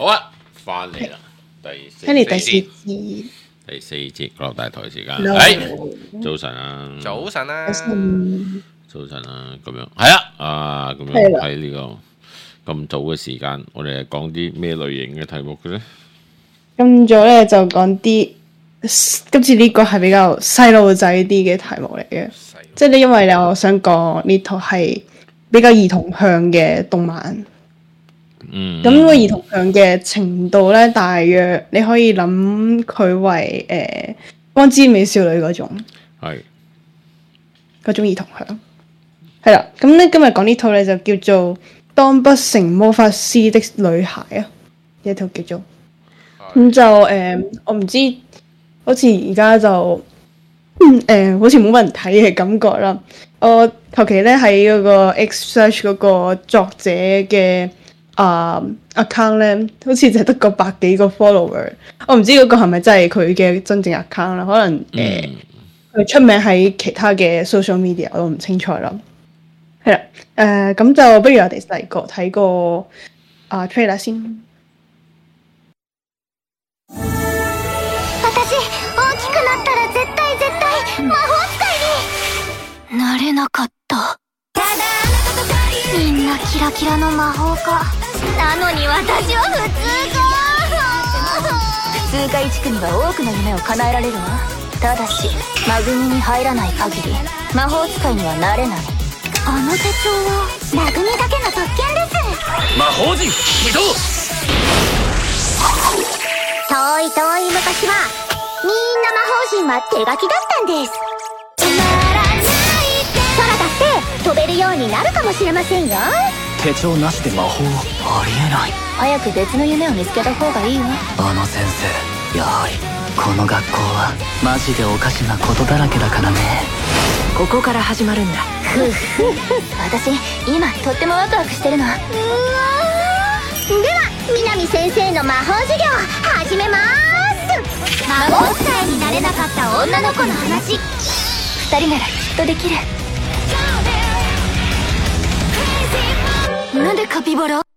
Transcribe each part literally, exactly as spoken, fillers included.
好啊，翻嚟啦，第四跟住第四節， 節， 第四節國大台時間， Hello 誒，早晨啊， 早晨啊， 嗯早晨啊，咁樣係啊，啊咁樣係啦喺呢個咁早嘅時間，我哋係講啲咩類型嘅題目嘅咧？ 今早咧就講啲，今次呢個係比較細路仔啲嘅題目嚟嘅，即係咧，因為咧，我想講呢套係比較兒童向嘅動漫。 嗯， 咁個兒童向嘅程度咧，大約你可以諗佢為誒、呃、光之美少女嗰種， 係嗰種兒童向。係啦，咁咧今日講呢套咧就叫做《當不成魔法師的女孩》啊，呢套叫做。咁就誒、呃，我唔知，好似而家就誒、嗯呃，好似冇乜人睇嘅感覺啦。我求其咧喺嗰個 X Search 嗰個作者嘅啊、uh, account 咧，好似就得個百幾個 follower。我唔知嗰個係咪真係佢嘅真正 account 啦？可能誒，佢、呃、出名喺其他嘅 social media，我都唔清楚啦。係啦，誒咁就不如我哋嚟個睇個啊 trailer 先。 私大きくなったら絶対絶対魔法使いになれなかった。みんなキラキラの魔法家なのに私は普通か。普通科一区には多くの夢を叶えられるわ。ただしマグミに入らない限り魔法使いにはなれない。あの手帳はマグミだけの特権です。 魔法陣起動。 遠い遠い昔はみんな魔法陣は手書きだったんです。空だって飛べるようになるかもしれませんよ。 手帳なしで魔法ありえない。 早く別の夢を見つけた方がいいわ。 あの先生やはりこの学校はマジでおかしなことだらけだからね。 ここから始まるんだ。 ふふ私今とってもワクワクしてるの。うわでは南先生の魔法授業始めまーす。魔法使いになれなかった女の子の話。二人ならきっとできる。なんでカピバラ？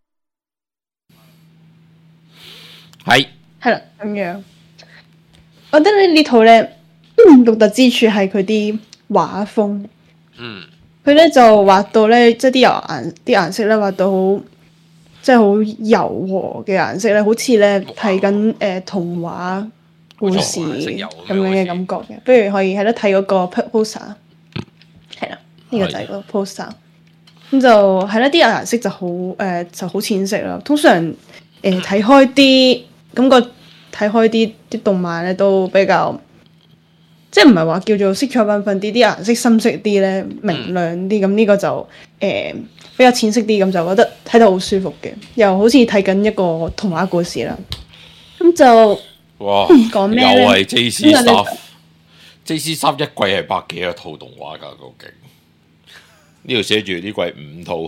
係係啦，咁樣。我覺得咧呢套咧獨特之處係佢啲畫風。 嗯， 佢咧就畫到咧，即係啲油顏啲顏色咧畫到好，即係好柔和嘅顏色咧，好似咧睇緊誒童話故事咁樣嘅感覺嘅。不如可以喺度睇嗰個 poster， 係啦，呢、這個就係個 poster。咁就係啦，啲顏色就好誒、呃、就好淺色啦。通常誒睇、呃、開啲感覺睇開啲啲動漫咧都比較。即係唔係話叫做色彩繽紛啲，啲顏色深色啲咧，明亮啲，咁呢個就誒、呃、比較淺色啲，咁就覺得睇得好舒服嘅，又好似睇緊一個童話故事啦。咁就哇， 講咩咧？ 又係 J C Staff，J C Staff 一季係百幾個套動畫㗎，究竟呢度寫住呢季五套，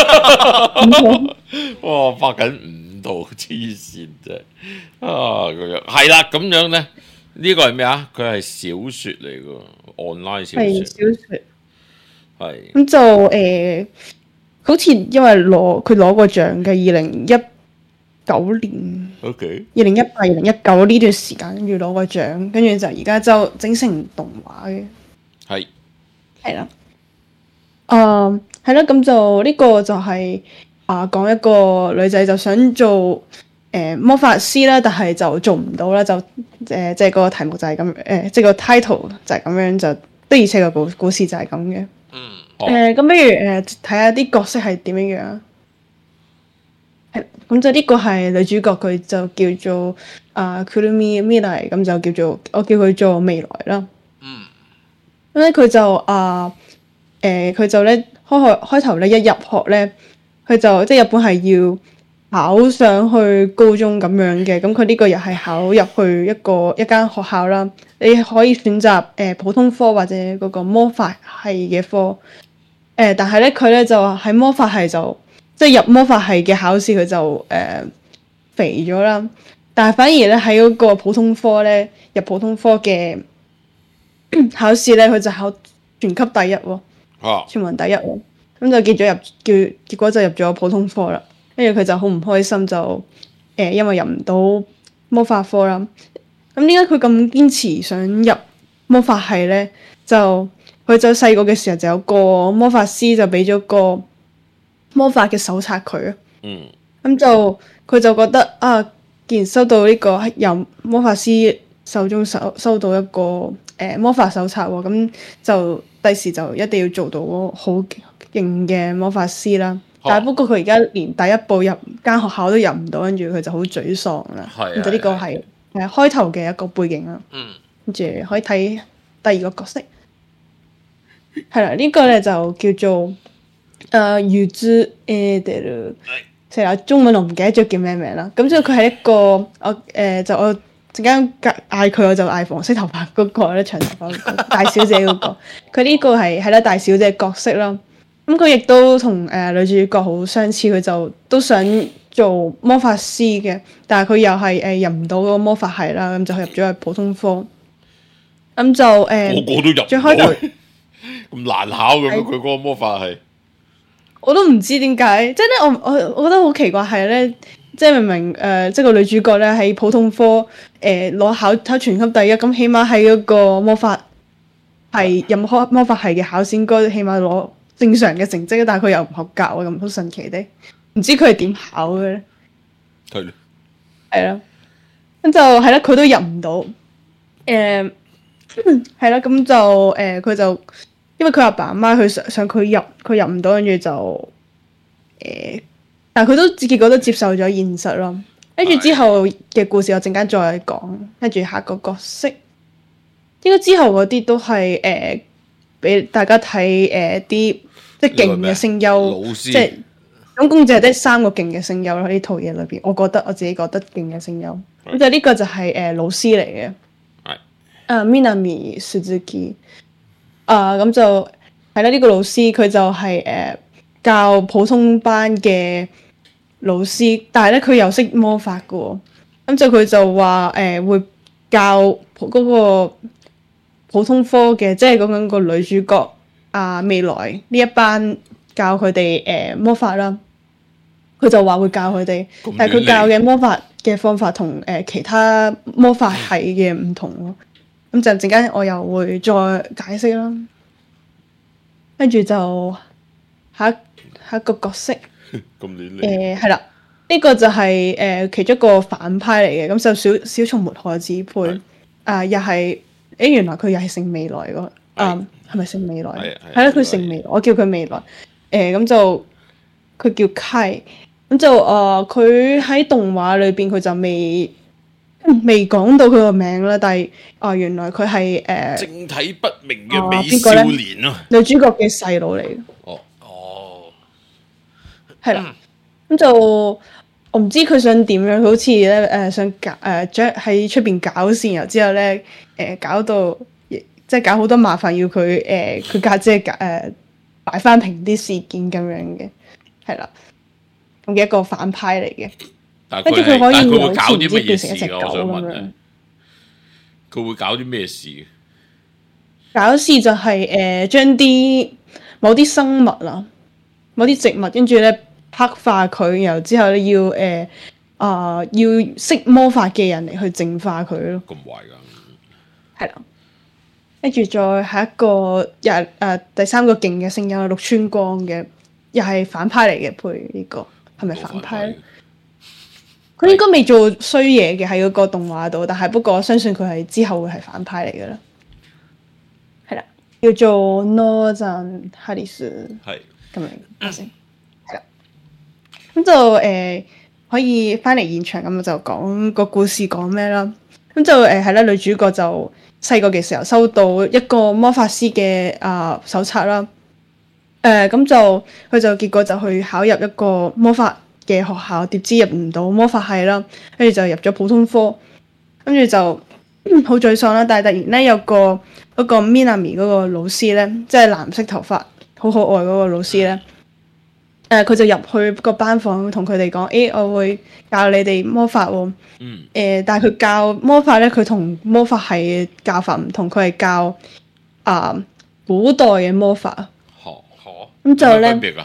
哇，拍緊五套，黐線啫啊！咁樣係啦，咁樣咧。呢個係咩啊？佢係小説嚟㗎 ，online 小説。係小説。係。咁就誒、呃，好似因為攞佢攞過獎嘅二零一九年。 OK。 二零一八、二零一九呢段時間，跟住攞過獎，跟住就而家就整成動畫嘅。 係。 係啦。誒係啦，咁就呢個就係、是、啊講一個女仔就想做。誒、呃、魔法師啦，但係就做唔到啦，就誒、呃、即係個題目就係咁誒，即係個 title 就係咁樣，就的而且確個故故事就係咁嘅。 嗯。 誒、呃、咁，不如誒睇下啲角色係點樣樣。係咁就呢個係女主角，佢就叫做啊 Kurumi Mirai，咁就叫做我叫佢做未來啦。嗯。咁咧佢就啊誒佢就咧開學開頭咧一入學咧，佢就即係日本係要。考上去高中咁樣嘅，咁佢呢個又係考入去一個一間學校啦。你可以選擇誒、呃、普通科或者嗰個魔法系嘅科。誒、呃，但係咧佢咧就喺魔法系就即係入魔法系嘅考試，佢就誒、呃、肥咗啦。但係反而咧喺嗰個普通科咧入普通科嘅考試咧，佢就考全級第一喎，啊、全民第一喎。咁就結咗入叫，結果就入咗普通科啦。跟住佢就好唔開心，就呃、因為入唔到魔法科啦。咁點解佢咁堅持想入魔法系咧？就佢就細個嘅時候就有個魔法師就俾咗個魔法嘅手冊佢啊。 嗯。 咁就佢就覺得啊，既然收到呢、這個由魔法師手中收收到一個誒、呃、魔法手冊喎，咁就第時就一定要做到好勁嘅魔法師啦。哦、但係不過佢而家連第一步入間學校都入唔到，跟住佢就好沮喪啦。咁就呢個係誒開頭嘅一個背景啦。 嗯。 跟住可以睇第二個角色，係啦，呢、這個咧就叫做誒ユズエーデル。係啦，中文我唔記得咗叫咩名啦。咁之後佢係一個我誒、呃、就我陣間嗌佢我就嗌黃色頭髮嗰個咧，長頭髮嗰個大小姐嗰、那個。佢呢個係係啦大小姐角色啦。咁佢亦都同誒、呃、女主角好相似，佢就都想做魔法師嘅，但係佢又係誒、呃、入唔到嗰個魔法系啦，咁就入咗去普通科。咁就誒，呃、 個個都入最開頭咁難考咁，佢嗰個魔法系， 我都唔知點解，即係咧，我我我覺得好奇怪係咧，即係明明誒、呃，即係個女主角咧喺普通科誒攞、呃、考考全級第一，咁起碼喺嗰個魔法係任何魔法系嘅考試應該起碼攞正常嘅成績，但係佢又唔合格喎，咁好神奇的，唔知佢係點考嘅咧？ 係咯， 係咯，咁就係啦，佢都入唔到，誒、呃。係啦，咁就誒，佢、呃、就因為佢阿爸阿媽佢想想佢入，佢入唔到，跟住就誒、呃，但係佢都結果都接受咗現實咯。跟住之後嘅故事，我陣間再講。跟住下個角色，應該之後嗰啲都係誒，俾、呃、大家睇誒啲即係勁嘅聲優，即係總共就係得三個勁嘅聲優咯。呢套嘢裏邊，我覺得我自己覺得勁嘅聲優，咁就呢個就係、是、誒、呃、老師嚟嘅。啊、uh, ，Minami Suzuki，啊咁就係啦。呢、這個老師佢就係、是、誒、呃、教普通班嘅老師，但係咧佢又識魔法嘅喎、哦。咁就佢就話誒、呃、會教嗰個普通科嘅，即係講緊個女主角啊、呃、未來呢一班教佢哋誒魔法啦。佢就話會教佢哋，但係佢教嘅魔法嘅方法同誒、呃、其他魔法系嘅唔同咯。咁就陣間我又會再解釋啦，跟住就下一下一個角色，誒係啦，呢、這個就係、是、誒、呃、其中一個反派嚟嘅，咁就小小松末葉子配，啊、呃、又係誒原來佢又係姓未來個，啊係咪姓未來？係啦，佢姓未來，我叫佢未來，誒、呃、咁就佢叫 Kai，咁就誒佢喺動畫裏邊佢就未。未講到佢個名啦，但係啊、呃，原來佢係誒正體不明嘅美少年咯、啊， 女主角嘅細佬嚟嘅。 哦哦， 係啦，咁、嗯、就我唔知佢想點樣，佢好似咧誒想搞誒將喺出邊搞事，然後之後咧誒、呃、搞到即係搞好多麻煩，要佢誒佢家姐誒擺翻平啲事件咁樣嘅，係啦，咁嘅一個反派嚟嘅。跟住佢可以有錢唔知變成一隻狗咁樣。 佢會搞啲咩事？ 搞事就係誒將啲某啲生物啦，某啲植物，跟住咧黑化佢，然後之後咧要誒啊、呃呃、要識魔法嘅人嚟去淨化佢咯。 咁壞㗎？ 係啦。跟住再下一個又誒、呃、第三個勁嘅聲優陸川光嘅，又係反派嚟嘅，配呢、這個係咪反派咧？佢應該未做衰嘢嘅喺嗰個動畫度，但係不過我相信佢係之後會係反派嚟嘅啦。係啦，叫做 Northern Haris， 係咁樣先。係啦，咁就誒、呃、可以翻嚟現場咁就講個故事講咩啦。咁就誒係啦，女主角就細個嘅時候收到一個魔法師嘅啊、呃、手冊啦。誒、呃、咁就佢就結果就去考入一個魔法嘅學校，點知入唔到魔法系啦，跟住就入咗普通科，跟住就好沮喪啦。但係突然咧有個嗰、嗰個 Minami 嗰個老師咧，即係藍色頭髮好可愛嗰個老師咧，誒、呃、佢就入去個班房同佢哋講：誒、欸、我會教你哋魔法喎。嗯。誒、呃，但係佢教魔法咧，佢同魔法系嘅教法唔同，佢係教啊、呃、古代嘅魔法。 好好。 咁就咧。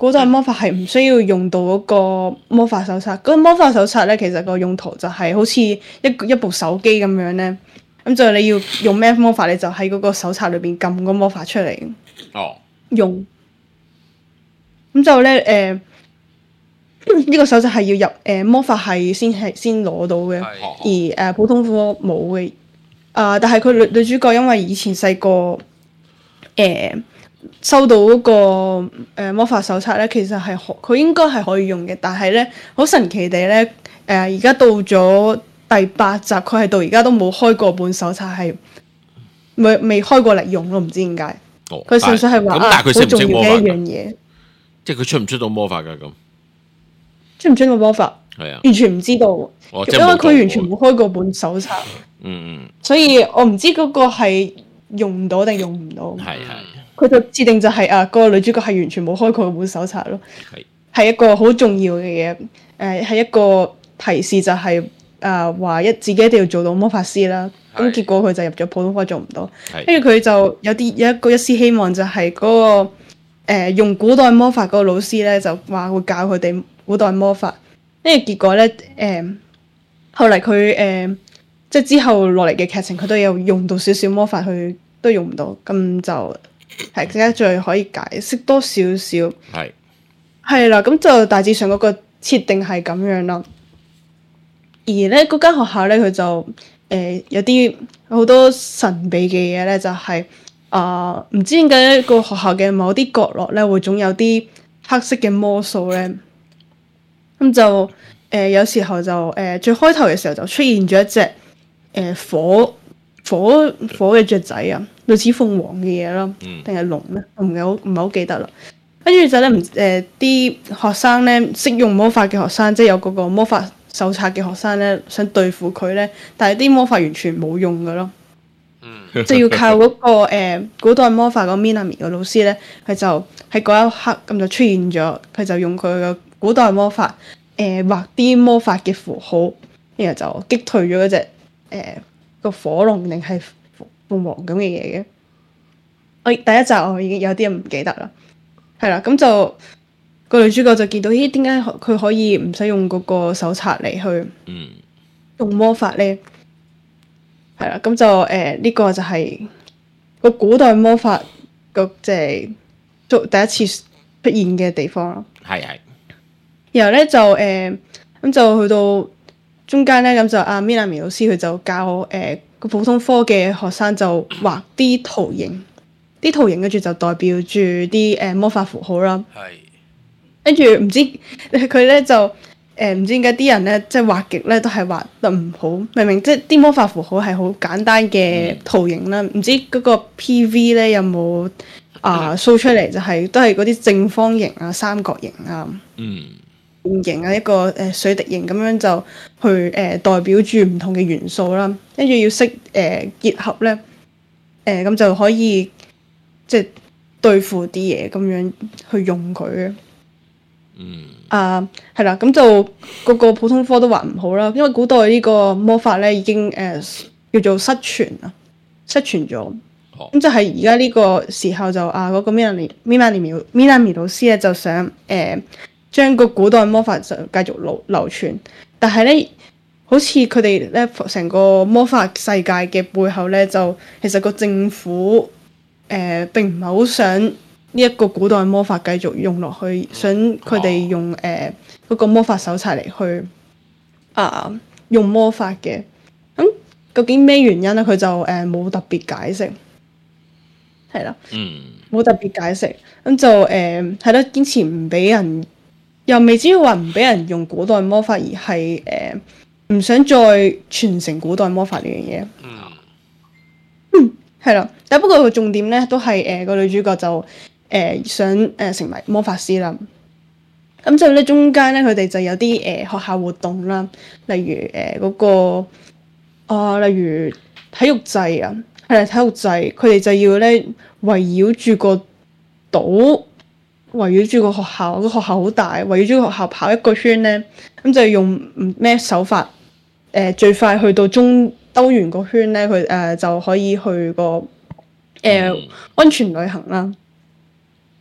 古代魔法係唔需要用到嗰個魔法手冊。嗰、嗰個魔法手冊咧，其實個用途就係好似一一部手機咁樣咧。咁就你要用咩魔法，你就喺嗰個手冊裏邊撳個魔法出嚟。 哦， 用。咁就咧，誒、呃，呢、呢個手冊係要入誒、呃、魔法系先係先攞到嘅，而誒、呃、普通科冇嘅。啊、呃！但係佢女女主角因為以前細個誒收到嗰、嗰個、呃、魔法手冊咧，其實係可佢應該係可以用嘅，但係咧好神奇地咧，誒而家到咗第八集，佢係到而家都冇開過本手冊，係未未開過嚟用咯，唔知點解。佢純粹係話啊，好重要嘅一樣嘢。 即係佢出唔出到魔法㗎咁？ 出唔出到魔法？ 係啊， 完全唔知道， 哦、 因為佢完全冇開過本手冊。 嗯嗯， 所以我唔知嗰個係用唔到定用唔到。 係係。 佢就設定就係、是、啊，個女主角係完全冇開過本手冊咯。 係。係一個好重要嘅嘢，誒、呃、係一個提示就係誒話一自己一定要做到魔法師啦。咁結果佢就入咗普通科做唔到，跟住佢就有啲有一個一絲希望就係嗰、那個、呃、用古代魔法嗰個老師咧就話會教佢哋古代魔法，跟住結果咧誒、呃、後嚟佢誒即係之後落嚟嘅劇情佢都有用到少少魔法，佢都用唔到，咁就係而家再可以解釋多少少係係啦，咁就大致上嗰個設定係咁樣啦。而咧嗰間學校咧佢就。誒、呃、有啲好多神秘嘅嘢咧，就係啊唔知點解個學校嘅某啲角落咧會總有啲黑色嘅魔素咧，咁就誒、呃、有時候就誒、呃、最開頭嘅時候就出現咗一隻誒、呃、火火火嘅雀仔啊，類似鳳凰嘅嘢咯，定係龍咧？我唔係好唔係好記得啦。跟住就咧唔誒啲學生咧識用魔法嘅學生，即係有嗰個魔法手冊嘅學生咧，想對付佢咧，但係啲魔法完全冇用㗎咯，嗯、就要靠嗰、嗰個、呃、古代魔法嗰 Minami 嘅老師咧，佢就喺嗰一刻咁就出現咗，佢就用佢嘅古代魔法誒、呃、畫啲魔法嘅符號，然後就擊退咗嗰隻誒個火龍定係鳳凰咁嘅嘢嘅。我第一集我已經有啲人唔記得啦，係啦，咁就。個女主角就見到，咦？點解佢可以唔使用嗰個手冊嚟去用魔法咧？係啦、嗯，咁就誒呢、呃這個就係個古代魔法個即係做第一次出現嘅地方咯。係係。然後咧就誒咁、呃、就去到中間咧，咁就阿 Minami 老師佢就教誒個、呃、普通科嘅學生就畫啲圖形，啲圖形跟住就代表住啲誒魔法符號啦。係。跟住唔知佢咧就誒唔、呃、知點解啲人咧即係畫極咧都係畫得唔好，明明即係啲魔法符號係好簡單嘅圖形啦，唔、嗯、知嗰個 P V 咧有冇啊 show 出嚟就係、是、都係嗰啲正方形啊、三角形啊、嗯圓形啊、一個誒、呃、水滴形咁樣就去誒、呃、代表住唔同嘅元素啦，跟住要識誒、呃、結合咧誒咁就可以即係對付啲嘢咁樣去用佢嘅。嗯啊，係啦，咁就個個普通科都畫唔好啦，因為古代呢個魔法咧已經誒、呃、叫做失傳啊，失傳咗。咁、哦、就係而家呢個時候就啊嗰、那個 Minami Minami Minami 老師咧就想誒、呃、將個古代魔法就繼續流流傳，但係咧好似佢哋咧成個魔法世界嘅背後咧就其實個政府誒、呃、並唔係好想。呢一個古代魔法繼續用落去，想佢哋用誒嗰、呃那個魔法手冊嚟去啊用魔法嘅。咁、嗯、究竟咩原因咧？佢就誒冇、呃、特別解釋，係啦，嗯，冇特別解釋。咁、嗯、就誒係咯，堅持唔俾人，又未至於話唔俾人用古代魔法，而係誒唔想再傳承古代魔法呢樣嘢。嗯，係啦。但不過個重點咧，都係誒個女主角就。誒、呃、想誒、呃、成為魔法師啦，咁就咧中間咧佢哋就有啲誒、呃、學校活動啦，例如誒嗰、呃那個啊、呃，例如體育祭啊，係啦體育祭，佢哋就要咧圍繞住個島，圍繞住個學校，個學校好大，圍繞住個學校跑一個圈咧，咁就用唔咩手法誒、呃、最快去到中兜完個圈咧，佢誒、呃、就可以去個誒、呃、安全旅行啦。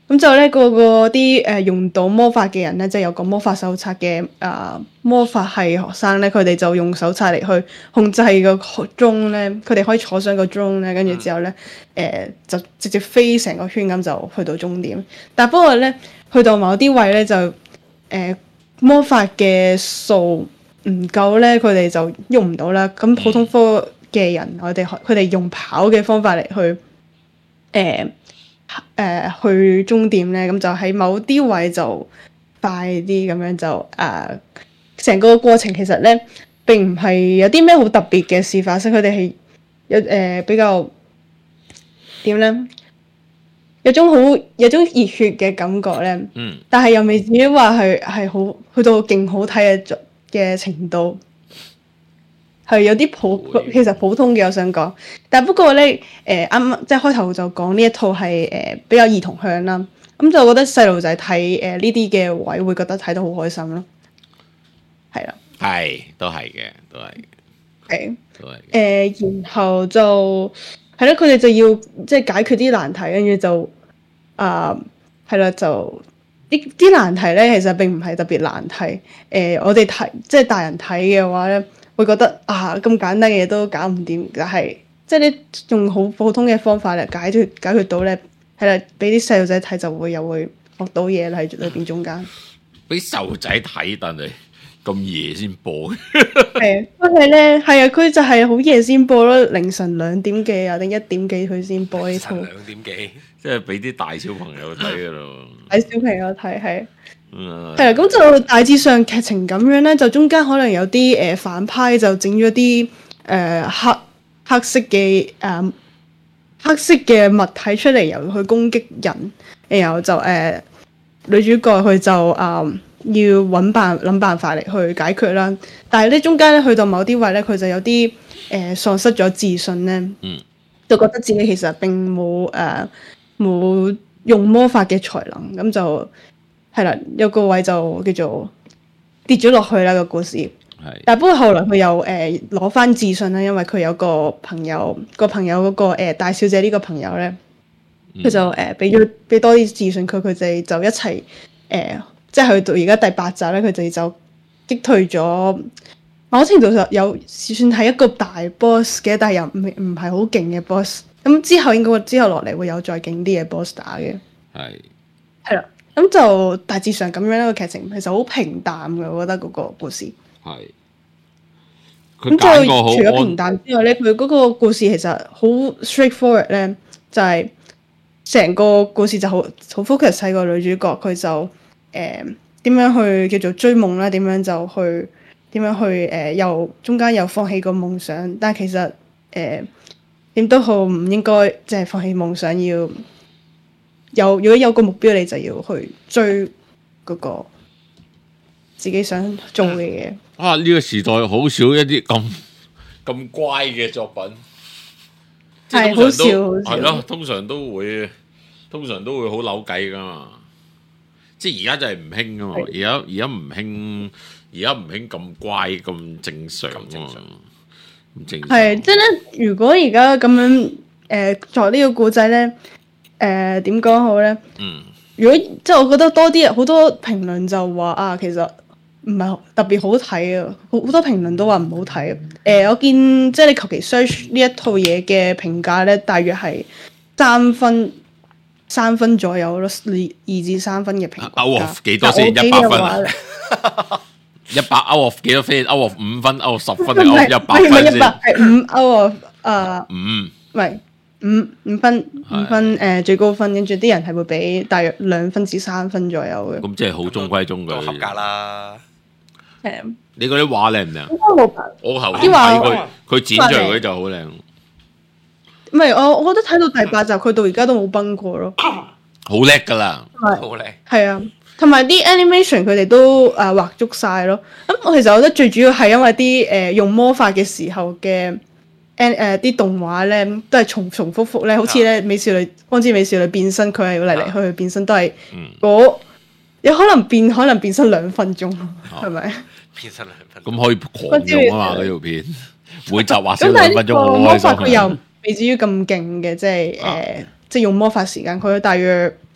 咁就咧個個啲誒用到魔法嘅人咧，即係有個魔法手冊嘅啊魔法系學生咧，佢哋就用手冊嚟去控制個鐘咧，佢哋可以坐上個鐘咧，跟住之後咧誒、呃、就直接飛成個圈咁就去到終點。但不過咧去到某啲位咧就誒、呃、魔法嘅數唔夠咧，佢哋就喐唔到啦。咁普通科嘅人，我哋佢哋用跑嘅方法嚟去誒。呃誒、呃、去終點咧，咁就喺某啲位就快啲，咁樣就誒成、呃、個過程其實咧並唔係有啲咩好特別嘅事發生，佢哋係有誒、呃、比較點咧，有種好有種熱血嘅感覺咧， 嗯， 但係又未至於話係係好去到勁好睇嘅嘅程度。係有啲普，其實普通嘅我想講，但不過咧，誒啱啱即係開頭就講呢一套係誒、呃、比較兒童向啦，咁就覺得細路仔睇誒呢啲嘅位會覺得睇得好開心咯，係啦， 係都係嘅，都係， 係， 都係，誒、 呃，然後就係咯，佢哋就要即係解決啲難題，跟住就啊係啦，就啲啲難題咧，其實並唔係特別難題，誒、呃，我哋睇即係大人睇嘅話咧。會覺得啊咁簡單嘅嘢都搞唔掂，但係即係你用好普通嘅方法嚟解決解決到咧，係啦，俾啲細路仔睇就會又會學到嘢啦喺裏邊中間。 俾細路仔睇，但係咁夜先播嘅。 係，但係咧係啊，佢就係好夜先播咯，凌晨兩點幾啊定一點幾佢先播呢套。 兩點幾， 即係俾啲大小朋友睇噶咯。 俾小朋友睇係。 嗯， 係啊，咁就大致上劇情咁樣咧，就中間可能有啲誒、呃、反派就整咗啲誒黑黑色嘅誒、呃、黑色嘅物體出嚟，由去攻擊人，然後就誒、呃、女主角佢就誒、呃、要揾辦諗辦法嚟去解決啦。但係咧中間咧去到某啲位咧，佢就有啲誒、呃、喪失咗自信咧， 嗯， 就覺得自己其實並冇誒冇用魔法嘅才能，咁就。係啦，有個位就叫做跌咗落去啦個故事。係，但不過後來佢又誒攞翻自信啦，因為佢有個朋友，個朋友嗰、那個、呃、大小姐呢個朋友咧，佢、嗯、就誒俾咗俾多啲自信佢，佢哋就一齊誒、呃，即係去到而家第八集咧，佢哋就擊退咗某程度上有算係一個大 boss 嘅，但係又唔唔係好勁嘅 boss。咁之後應該之後落嚟會有再勁啲嘅 boss 打嘅。係，係啦。咁就大致上咁樣一個劇情，其實好平淡嘅，我覺得嗰個故事。係。咁就除咗平淡之外咧，佢嗰個故事其實好 straightforward 咧，就係、是、成個故事就好好 focus 喺個女主角，佢就誒點、呃、樣去叫做追夢啦，點樣就去點樣去誒、呃、又中間又放棄個夢想，但係其實誒點、呃、都好唔應該即係放棄夢想要。有如果有個目標，你就要去追嗰個自己想做嘅嘢。 啊！呢、這個時代好少一啲咁咁乖嘅作品，係好少，係咯，通常都會，通常都會好扭計噶嘛。即係而家就係唔興噶嘛。而家而家唔興，而家唔興咁乖咁正常啊。咁正常係即係咧。如果而家咁樣誒、呃、作呢個故仔咧。誒點講好咧？嗯，如果即係我覺得多啲好多評論就話啊，其實唔係特別好睇啊，好好多評論都話唔好睇。誒、呃，我見即係你求其 search 呢一套嘢嘅評價咧，大約係三分三分左右咯，二二至三分嘅評價。 out of 幾多先？一百分啊！一百 out of 幾多分 ？out of 五分 ？out of 十分定 out of 一百分先？ 係五 out of 誒五， 唔係。五五分五分誒、呃、最高分，跟住啲人係會俾大約兩分至三分左右嘅。 咁即係好中規中矩， 合格啦。 係啊， 你嗰啲畫靚唔靚？我頭先睇佢，佢剪出嚟嗰啲就好靚。 唔係我，我覺得睇到第八集，佢到而家都冇崩過咯。 好叻㗎啦， 好叻。係啊，同埋啲 animation 佢哋都誒、呃、畫足晒咯。咁我其實我覺得最主要係因為啲誒、呃、用魔法嘅時候嘅。誒誒啲動畫咧都係重重複複咧，好似咧美少女光之美少女變身，佢係要嚟嚟去去變身都係嗰有可能變可能變身兩分鐘，係咪、啊？ 變身兩分鐘咁可以狂用啊嘛！嗰條片每集畫少兩分鐘， 好魔法佢又未至於咁勁嘅，即係誒、呃，即係用魔法時間佢大約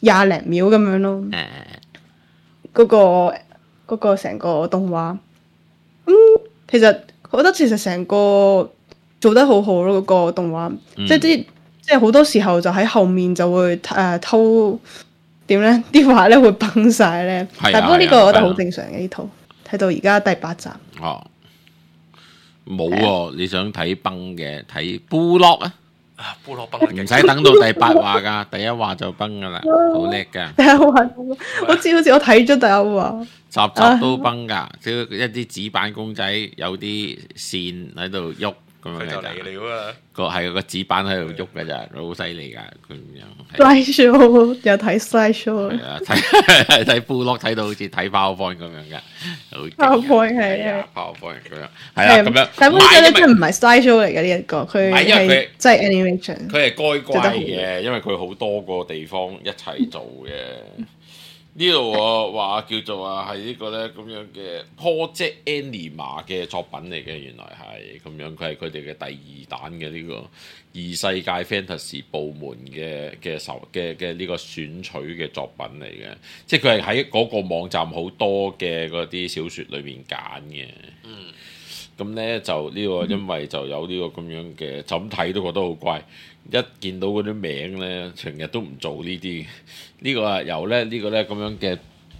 廿零秒咁樣咯。 誒嗰、個嗰、個成個動畫，嗯，其實我覺得其實成個做得好好咯，嗰、個動畫， 嗯即係啲即係好多時候就喺後面就會誒、呃、偷點咧，啲畫咧會崩晒咧。 係啊但不過呢係啊個我覺得係啊好正常嘅呢套，睇到而家第八集。 哦，冇喎！你想睇崩嘅睇部落啊？ 啊，菠蘿崩唔使等到第八話噶，第一話就崩噶啦，好叻噶， 第一話我知好似我睇咗第一話， 集集都崩噶，即係一啲紙板公仔有啲線喺度喐咁樣佢就嘅咋， 嚟了啊！ 個係個紙板喺度喐嘅咋，好犀利噶咁樣。係 slide show 有睇 slide show， 係啊，睇睇部落睇到好似睇 PowerPoint 咁樣嘅，好勁㗎 PowerPoint 係係啊係 ，PowerPoint 咁樣係啊，咁樣。 但係唔係本身咧因為真係唔係 slide show 嚟嘅呢一個，佢係因為佢係即係 animation。 佢係該乖做得好嘅，因為佢好多個地方一齊做嘅。呢度我話叫做啊，係呢個咧咁樣嘅 Project Anima 嘅作品嚟嘅，原來係咁樣，佢係佢哋嘅第二彈嘅呢個異世界 Fantasy 部門嘅嘅受嘅嘅呢個選取嘅作品嚟嘅，即係佢係喺嗰個網站好多嘅嗰啲小説裏面揀嘅。 嗯， 咁咧就呢、個因為就有呢個咁樣嘅，就咁睇都覺得好怪。一見到嗰啲名咧，成日都唔做呢啲。呢個啊由咧呢個咧咁樣嘅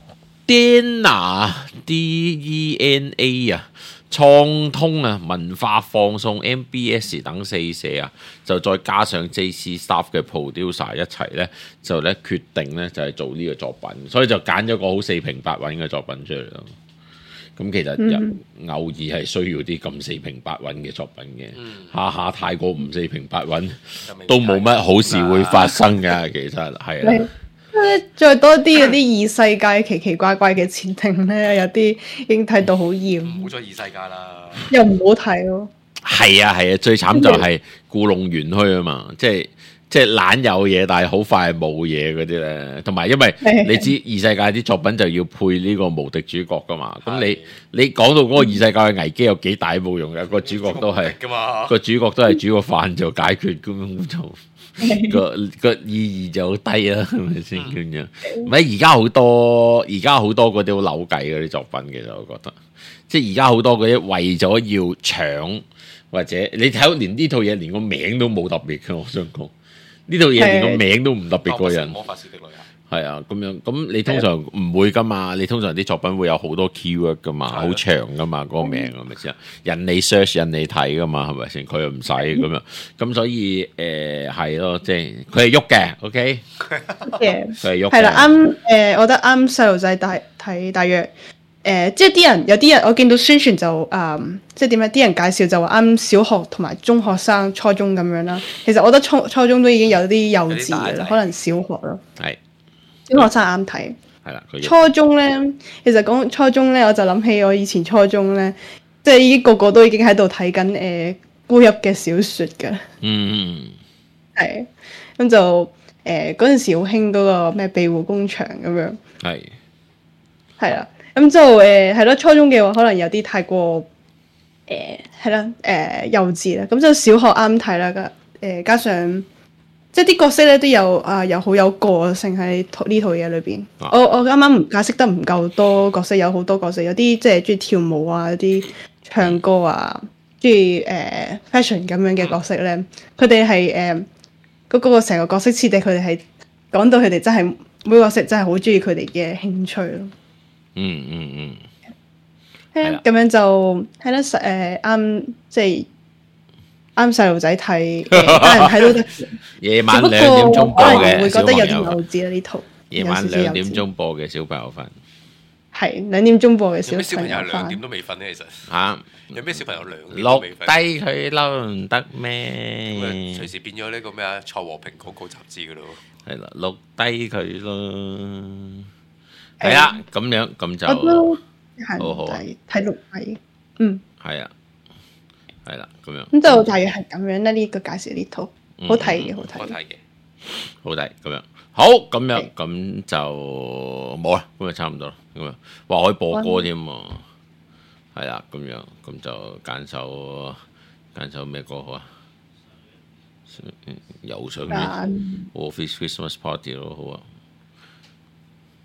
Dena D E N A 啊，創通啊文化放送 M B S 等四社啊，就再加上 J C Staff 嘅 producer 一齊咧，就咧決定咧就係做呢個作品，所以就揀咗個好四平八穩嘅作品出嚟咯。咁其實人偶爾係需要啲咁四平八穩嘅作品嘅，下下太過唔四平八穩都冇乜好事會發生㗎。其實係啦， 再多啲嗰啲異世界奇奇怪怪嘅設定咧，有啲已經睇到好厭， 唔好再異世界啦。 又唔好睇咯。 係啊係啊，最慘就係故弄玄虛啊嘛，即係即係懶有嘢，但係好快冇嘢嗰啲咧。同埋因為你知異世界啲作品就要配呢個無敵主角噶嘛，咁你你講到嗰個異世界嘅危機有幾大冇用嘅，個主角都係噶嘛， 個主角都係煮個飯就解決，咁就個個意義就好低啦，係咪先咁樣？唔係而家好多而家好多嗰啲好扭計嗰啲作品，其實我覺得，即係而家好多嗰啲為咗要搶或者你睇到連呢套嘢連個名都冇特別嘅，我想講。呢套嘢連個名都唔特別過人， 魔法師的女係啊咁樣，咁你通常唔會噶嘛？你通常啲作品會有好多 keyword 噶嘛，好長噶嘛，嗰個名係咪先？人哋 search 人哋睇噶嘛，係咪先？佢又唔使咁樣，咁所以誒係咯，即係佢係喐嘅，OK， 嘅佢係喐嘅。 係啦，啱誒，我覺得啱細路仔大睇大約。誒、呃，即係啲人有啲人，我見到宣傳就誒、嗯，即係點樣？啲人介紹就話啱小學同埋中學生、初中咁樣啦。其實我覺得初初中都已經有啲幼稚嘅啦，可能小學咯。 係小學生啱睇。 係啦，佢初中咧，其實講初中咧，我就諗起我以前初中咧，即係已經個個都已經喺度睇緊誒孤泣嘅小説㗎。 嗯， 係咁就誒嗰陣時好興嗰個咩庇護工場咁樣。 係係啦。咁就誒係咯，初中嘅話可能有啲太過誒係啦誒幼稚啦，咁就小學啱睇啦，誒、呃、加上即係啲角色咧都有啊，又好有個性喺呢套嘢裏邊。 啊、 我我啱啱唔解釋得唔夠多角色，有好多角色，有啲即係中意跳舞啊，有啲唱歌啊，中意誒 fashion 咁樣嘅角色咧，佢哋係誒嗰個成個角色設定，佢哋係講到佢哋真係每個角色真係好中意佢哋嘅興趣咯。 嗯嗯嗯， 係啦，咁樣就係啦，誒啱即係啱細路仔睇，大人睇都得。 夜晚兩點鐘播嘅， 會覺得有啲小朋友幼稚啦呢套。 夜晚兩點鐘播嘅小朋友瞓， 係兩點鐘播嘅小有咩小朋友朋友兩點瞓。 都未瞓咧？其實嚇有咩小朋友兩點都錄未瞓？ 低佢嬲唔得咁啊咩？ 隨時變咗呢個咩啊？蔡和平廣告雜誌噶咯。 係啦，錄低佢咯。係啦，咁樣咁就我都係好好啊睇睇錄睇，嗯， 係啊，係啦，咁樣咁就大約係咁樣啦。呢個介紹呢套嗯好睇嘅，好睇。 好睇嘅， 好睇咁樣，好咁樣咁就冇啦，咁就差唔多啦，咁樣話可以播歌添喎，係啦，咁樣咁就揀首揀首咩歌好啊？又想 Office Christmas Party 咯，好啊！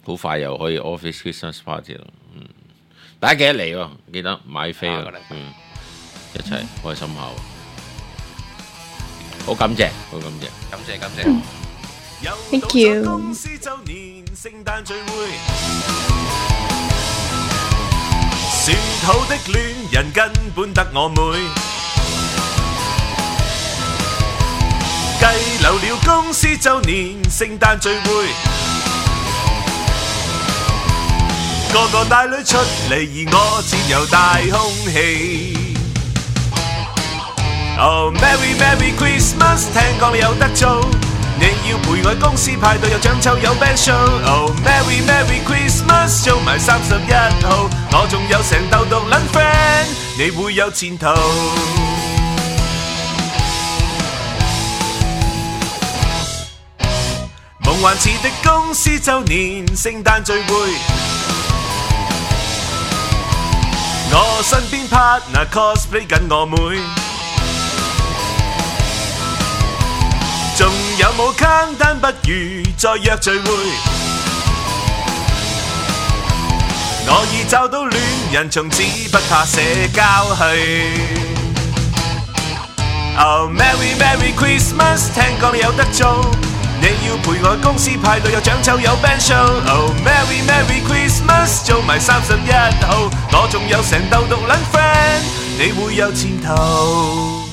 好快又可以 Office Christmas Party 啦。嗯，大家記得嚟喎，記得買飛啊。嗯，一齊開心下。好感謝，好感謝， 感謝感謝。 Thank you。 聖誕聚會，說好的戀人根本得我妹，計留了公司周年聖誕聚會，個個帶女出嚟，而我佔有大空氣。Oh Merry Merry Christmas， 聽講你有得做。 你要陪我公司派對有獎抽有 band show Oh Merry Merry Christmas 做埋三十一號我仲有成竇獨撚 friend 你會有前途夢幻似的公司周年聖誕聚會我身邊 partner cosplay 緊我妹仲有冇坑單？不如再約聚會。我已找到戀人，從此不怕社交去。Oh Merry Merry Christmas， 聽講你有得做，你要陪我公司派對有獎抽有 band show。Oh Merry Merry Christmas， 做埋三十一號，我仲有成竇獨撚 friend，你會有前途。